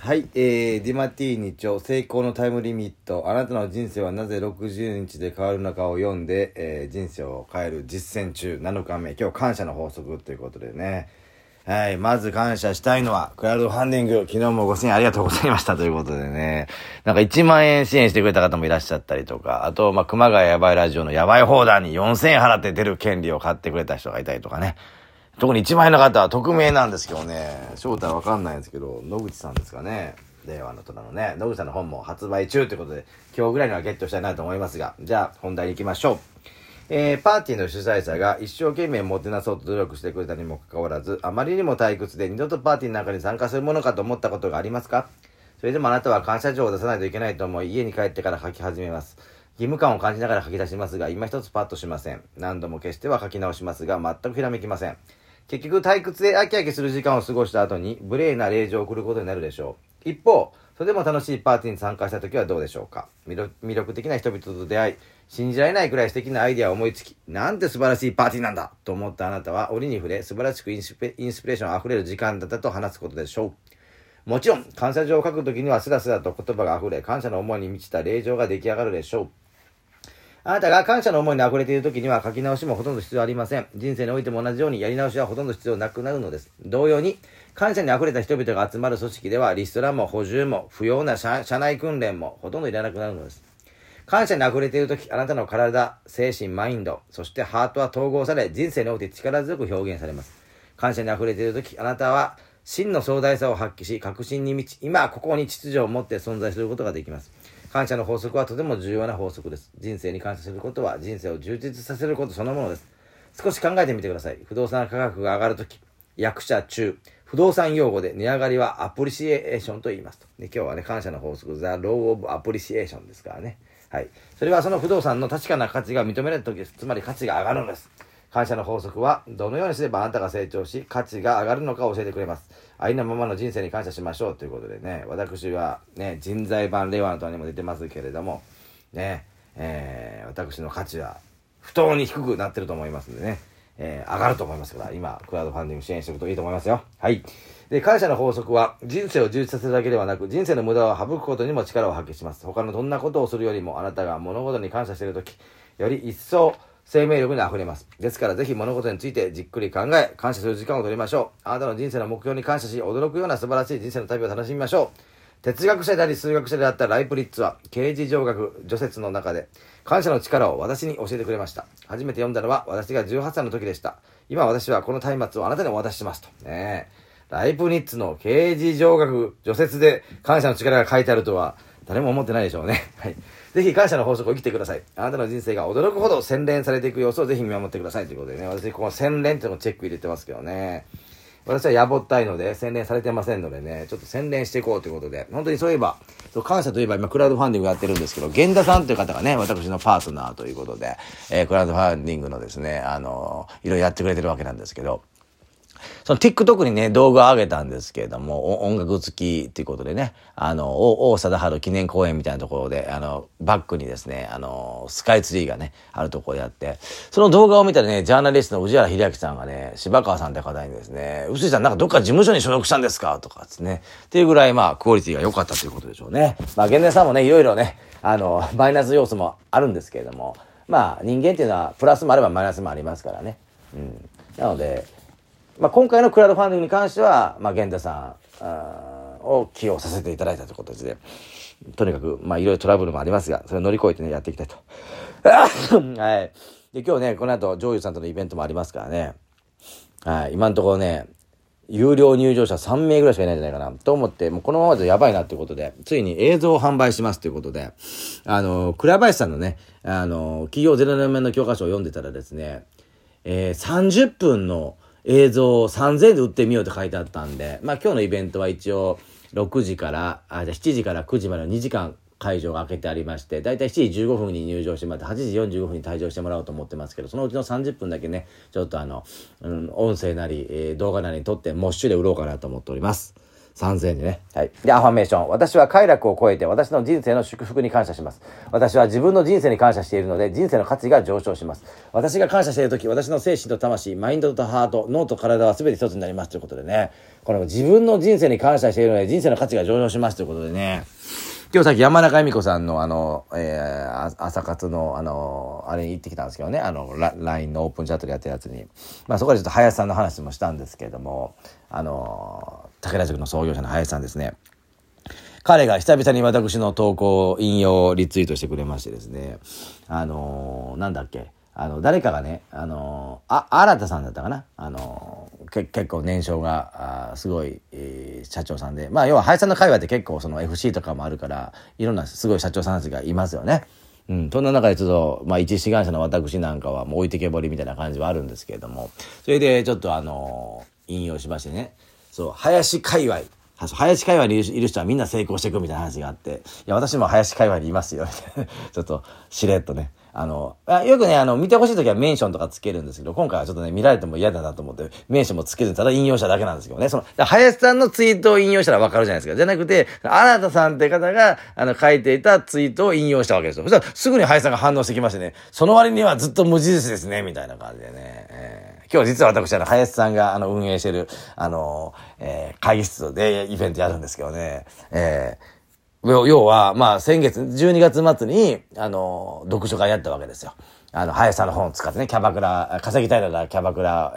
はい、ディマティーニ著成功のタイムリミット、あなたの人生はなぜ60日で変わるのかを読んで、人生を変える実践中7日目、今日感謝の法則ということでね。はい、まず感謝したいのはクラウドファンディング、昨日もご支援ありがとうございましたということでね。なんか1万円支援してくれた方もいらっしゃったりとか、あと熊谷やばいラジオのやばい放談に4000円払って出る権利を買ってくれた人がいたりとかね。特に1万円の方は匿名なんですけどね、正体わかんないんですけど、野口さんですかね。令和の虎のね、野口さんの本も発売中ということで、今日ぐらいにはゲットしたいなと思いますが、じゃあ本題に行きましょう。パーティーの主催者が一生懸命もてなそうと努力してくれたにもかかわらず、あまりにも退屈で二度とパーティーの中に参加するものかと思ったことがありますか？それでもあなたは感謝状を出さないといけないと思い、家に帰ってから書き始めます。義務感を感じながら書き出しますが、今一つパッとしません。何度も消しては書き直しますが、全くひらめきません。結局退屈で飽き飽きする時間を過ごした後に無礼な令状を送ることになるでしょう。一方、それでも楽しいパーティーに参加した時はどうでしょうか。魅力的な人々と出会い、信じられないくらい素敵なアイデアを思いつき、なんて素晴らしいパーティーなんだと思ったあなたは折に触れ、素晴らしくインスピレーションあふれる時間だったと話すことでしょう。もちろん感謝状を書くときにはスラスラと言葉が溢れ、感謝の思いに満ちた令状が出来上がるでしょう。あなたが感謝の思いに溢れているときには書き直しもほとんど必要ありません。人生においても同じようにやり直しはほとんど必要なくなるのです。同様に、感謝に溢れた人々が集まる組織ではリストラも補充も不要な社内訓練もほとんどいらなくなるのです。感謝に溢れているとき、あなたの体、精神、マインド、そしてハートは統合され、人生において力強く表現されます。感謝に溢れているとき、あなたは真の壮大さを発揮し、確信に満ち、今ここに秩序を持って存在することができます。感謝の法則はとても重要な法則です。人生に感謝することは人生を充実させることそのものです。少し考えてみてください。不動産価格が上がるとき、役者中、不動産用語で値上がりはアプリシエーションと言いますと。で、今日はね、感謝の法則、The Law of Appreciation ですからね。はい。それはその不動産の確かな価値が認められたときです。つまり価値が上がるんです。感謝の法則はどのようにすればあなたが成長し価値が上がるのかを教えてくれます。ありのままの人生に感謝しましょうということでね、私はね、人材版令和の虎にも出てますけれどもね、私の価値は不当に低くなってると思いますんでね、上がると思いますから、今クラウドファンディング支援しておくといいと思いますよ。はい。で、感謝の法則は人生を充実させるだけではなく、人生の無駄を省くことにも力を発揮します。他のどんなことをするよりも、あなたが物事に感謝しているとき、より一層生命力に溢れます。ですからぜひ物事についてじっくり考え、感謝する時間を取りましょう。あなたの人生の目標に感謝し、驚くような素晴らしい人生の旅を楽しみましょう。哲学者であり数学者であったライプリッツは、啓示上学序説の中で、感謝の力を私に教えてくれました。初めて読んだのは私が18歳の時でした。今私はこの松明をあなたにお渡ししますと。ねえ。ライプニッツの啓示上学序説で感謝の力が書いてあるとは、誰も思ってないでしょうね。はい。ぜひ感謝の法則を生きてください。あなたの人生が驚くほど洗練されていく様子をぜひ見守ってくださいということでね、私この洗練っていうのをチェック入れてますけどね。私はやぼったいので洗練されてませんのでね、ちょっと洗練していこうということで、本当にそういえば、感謝といえば今クラウドファンディングやってるんですけど、源田さんという方がね、私のパートナーということで、クラウドファンディングのですね、いろいろやってくれてるわけなんですけど、その TikTok にね、動画を上げたんですけれども、音楽付きっていうことでね、王貞治記念公園みたいなところで、バックにですね、スカイツリーがね、あるところでやって、その動画を見たらね、ジャーナリストの宇治原秀明さんがね、柴川さんって方にですね、臼井さんなんかどっか事務所に所属したんですかとかですね、っていうぐらいクオリティが良かったということでしょうね。源田さんもね、いろいろね、マイナス要素もあるんですけれども、人間っていうのはプラスもあればマイナスもありますからね。なので、今回のクラウドファンディングに関しては、源田さんを起用させていただいたということで、とにかく、いろいろトラブルもありますが、それを乗り越えてね、やっていきたいと。はい。で、今日ね、この後、上優さんとのイベントもありますからね。はい。今のところね、有料入場者3名ぐらいしかいないんじゃないかなと思って、もうこのままでやばいなっていうことで、ついに映像を販売しますということで、倉林さんのね、企業0年目の教科書を読んでたらですね、30分の映像を3000円で売ってみようと書いてあったんで、今日のイベントは一応7時から9時までの2時間会場が開けてありまして、だいたい7時15分に入場してもらって8時45分に退場してもらおうと思ってますけど、そのうちの30分だけね、ちょっと音声なり、動画なりに撮ってモッシュで売ろうかなと思っております。 3000円でね。はい。で、アファメーション。私は快楽を超えて私の人生の祝福に感謝します。私は自分の人生に感謝しているので、人生の価値が上昇します。私が感謝しているとき、私の精神と魂、マインドとハート、脳と体は全て一つになりますということでね。この自分の人生に感謝しているので、人生の価値が上昇しますということでね。今日さっき山中恵美子さんの朝活のあれに行ってきたんですけどね、LINE のオープンチャットでやってるやつに。まあそこでちょっと林さんの話もしたんですけれども、武田塾の創業者の林さんですね。彼が久々に私の投稿を引用リツイートしてくれましてですね、なんだっけ、誰かがね、新田さんだったかな、結構年商がすごい、社長さんで、まあ要は林さんの会話って結構その FC とかもあるからいろんなすごい社長さんたちがいますよね。うん、そんな中でちょっと、まあ一志願者の私なんかはもう置いてけぼりみたいな感じはあるんですけれども、それでちょっと引用しましてね、そう林界隈にいる人はみんな成功していくみたいな話があって、いや私も林界隈にいますよみたいなちょっとしれっとね、よくね、見てほしいときはメンションとかつけるんですけど、今回はちょっとね、見られても嫌だなと思って、メンションもつけずにただ引用しただけなんですけどね。林さんのツイートを引用したらわかるじゃないですか。じゃなくて、新田さんって方が、書いていたツイートを引用したわけですよ。そしたら、すぐに林さんが反応してきましてね、その割にはずっと無印ですね、みたいな感じでね。今日実は私、林さんが、運営してる、会議室でイベントやるんですけどね、要は、まあ、先月、12月末に、読書会やったわけですよ。林さんの本を使ってね、稼ぎたいならキャバクラ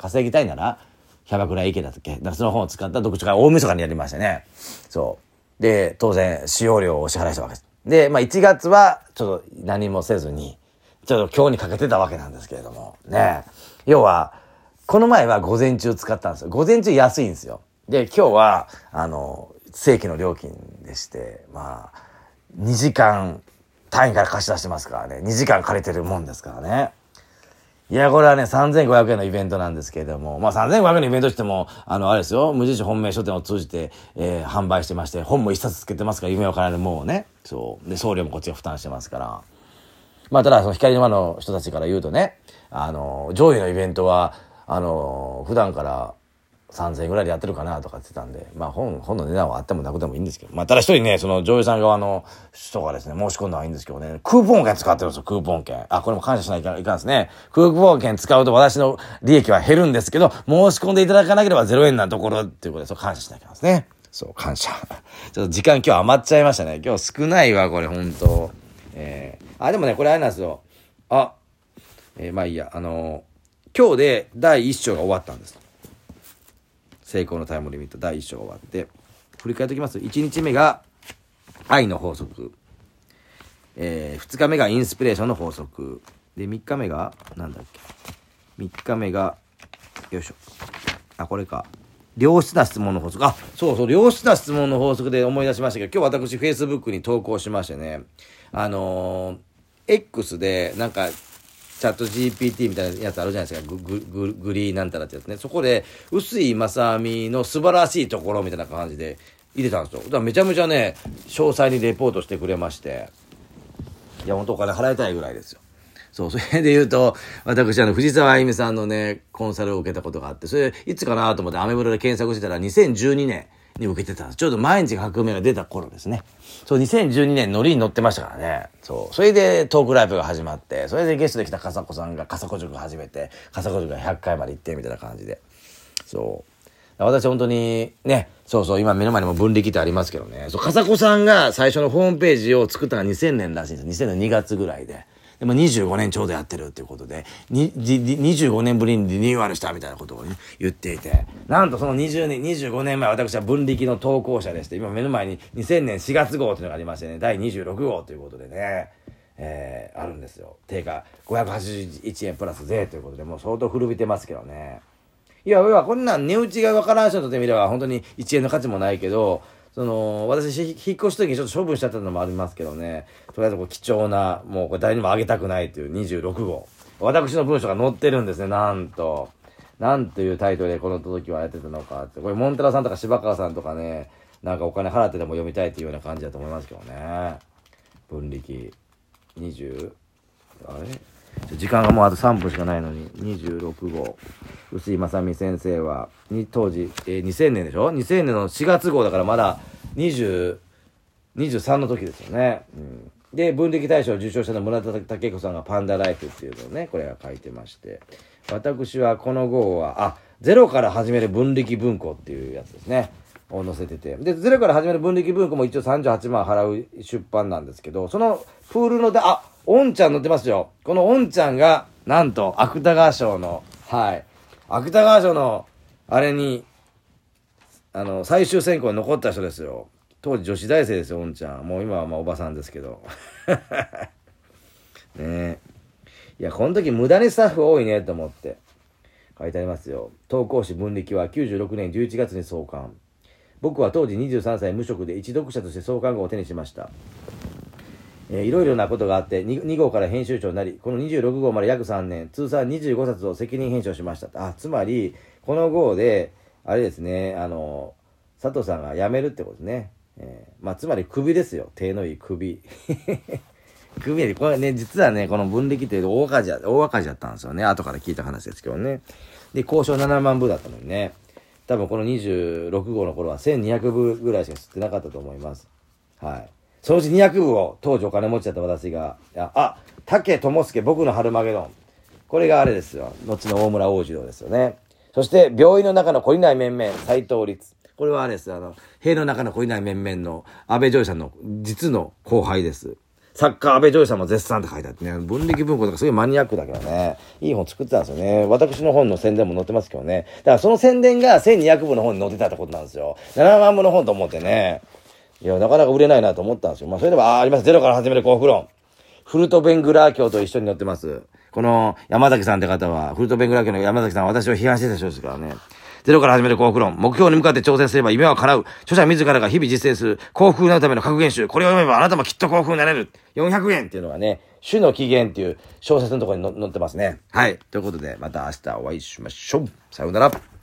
池だったっけ？だからその本を使った読書会を大晦日にやりましてね。そう。で、当然、使用料をお支払いしたわけです。で、まあ、1月は、ちょっと何もせずに、ちょっと今日にかけてたわけなんですけれども、ね。要は、この前は午前中使ったんですよ。午前中安いんですよ。で、今日は、正規の料金でして、まあ、2時間単位から貸し出してますからね。2時間借りてるもんですからね。いや、これはね、3500円のイベントなんですけれども、まあ3500円のイベントしても、あれですよ、無印本命書店を通じて、販売してまして、本も一冊つけてますから、夢を叶えるもうね。そう。で、送料もこっちが負担してますから。まあ、ただ、その光の輪の人たちから言うとね、上位のイベントは、普段から3000円ぐらいでやってるかなとかって言ってたんで、まあ本の値段はあってもなくてもいいんですけど、まあただ一人ね、その女優さん側の人がですね、申し込んだのはいいんですけどね、クーポン券使ってるんですよ、クーポン券。これも感謝しないといかんですね。クーポン券使うと私の利益は減るんですけど、申し込んでいただかなければ0円なところっていうことで、そう感謝しないといけないですね。そう、感謝。ちょっと時間今日余っちゃいましたね。今日少ないわ、これほんと。でもね、これあれなんですよ。まあいいや、今日で第1章が終わったんです。成功のタイムリミット第1章が終わって、振り返っておきます。1日目が愛の法則、2日目がインスピレーションの法則で、3日目がなんだっけ、3日目がよいしょ、これか、良質な質問の法則。そう、良質な質問の法則で思い出しましたけど、今日私 Facebook に投稿しましてね、X でなんかチャット GPT みたいなやつあるじゃないですか。グリーなんたらってやつね。そこで、臼井正美の素晴らしいところみたいな感じで入れたんですよ。だからめちゃめちゃね、詳細にレポートしてくれまして。いや、本当お金払いたいぐらいですよ。そう、それで言うと、私藤沢あゆみさんのね、コンサルを受けたことがあって、それ、いつかなと思ってアメブロで検索してたら2012年に受けてたんです。ちょうど毎日革命が出た頃ですね。そう、2012年ノリに乗ってましたからね。そう。それでトークライブが始まって、それでゲストで来た笠子さんが笠子塾始めて、笠子塾が100回まで行ってみたいな感じで。そう。私本当にね、そう、今目の前にも分離ってありますけどね。そう、笠子さんが最初のホームページを作ったのが2000年らしいんです。2000年2月ぐらいで。でも25年ちょうどやってるっていうことで、25年ぶりにリニューアルしたみたいなことをね、言っていて、なんとその25年前、私は分力の投稿者でして、今目の前に2000年4月号というのがありましてね、第26号ということでね、あるんですよ。定価581円プラス税ということで、もう相当古びてますけどね。いや、こんなん値打ちがわからん人にとってみれば、本当に1円の価値もないけど、私、引っ越し時にちょっと処分しちゃったのもありますけどね、とりあえず貴重な、もうこれ誰にもあげたくないという26号。私の文章が載ってるんですね、なんと。なんというタイトルでこの時はやってたのかって。これ、モンタラさんとか柴川さんとかね、なんかお金払ってでも読みたいっていうような感じだと思いますけどね。分力。20、あれ時間がもうあと3分しかないのに、26号。臼井正美先生は、当時、2000年でしょ ?2000 年の4月号だからまだ23の時ですよね。で、文暦大賞を受賞したのは村田武子さんがパンダライフっていうのをね、これが書いてまして。私はこの号は、ゼロから始める文暦文庫っていうやつですね。を載せてて。で、ゼロから始める文暦文庫も一応38万払う出版なんですけど、そのプールのおんちゃん載ってますよ。このおんちゃんが、なんと、芥川賞の、芥川賞の、あれに、最終選考に残った人ですよ。当時女子大生ですよ、おんちゃん。もう今はおばさんですけど。ねえ。いや、この時無駄にスタッフ多いね、と思って。書いてありますよ。投稿誌文暦は96年11月に創刊。僕は当時23歳無職で一読者として創刊号を手にしました。いろいろなことがあって 2号から編集長になり、この26号まで約3年、通算25冊を責任編集しました。つまり、この号で、あれですね、佐藤さんが辞めるってことですね。つまり首ですよ。手のいい首。首で、これね、実はね、この文暦って大赤字だったんですよね。後から聞いた話ですけどね。で、交渉7万部だったのにね。多分この26号の頃は1200部ぐらいしか吸ってなかったと思います。そのうち200部を当時お金持ちだった私が、竹智介僕の春マゲドン。これがあれですよ。後の大村王次郎ですよね。そして、病院の中の懲りない面々、斎藤律。これはあれです。塀の中の懲りない面々の安倍ジョイさんの実の後輩です。作家安倍ジョイさんも絶賛って書いてあってね、文暦文庫とかすごいマニアックだけどね、いい本作ってたんですよね。私の本の宣伝も載ってますけどね。だからその宣伝が1200部の本に載ってたってことなんですよ。7万部の本と思ってね。いや、なかなか売れないなと思ったんですよ。それでも、あります。ゼロから始める幸福論。フルトベングラー教と一緒に載ってます。この山崎さんって方は、フルトベングラー教の山崎さんは私を批判してた人ですからね。ゼロから始める幸福論。目標に向かって挑戦すれば夢は叶う。著者自らが日々実践する幸福になるための格言集。これを読めばあなたもきっと幸福になれる。400円っていうのがね、主の起源っていう小説のところに載ってますね。ということで、また明日お会いしましょう。さようなら。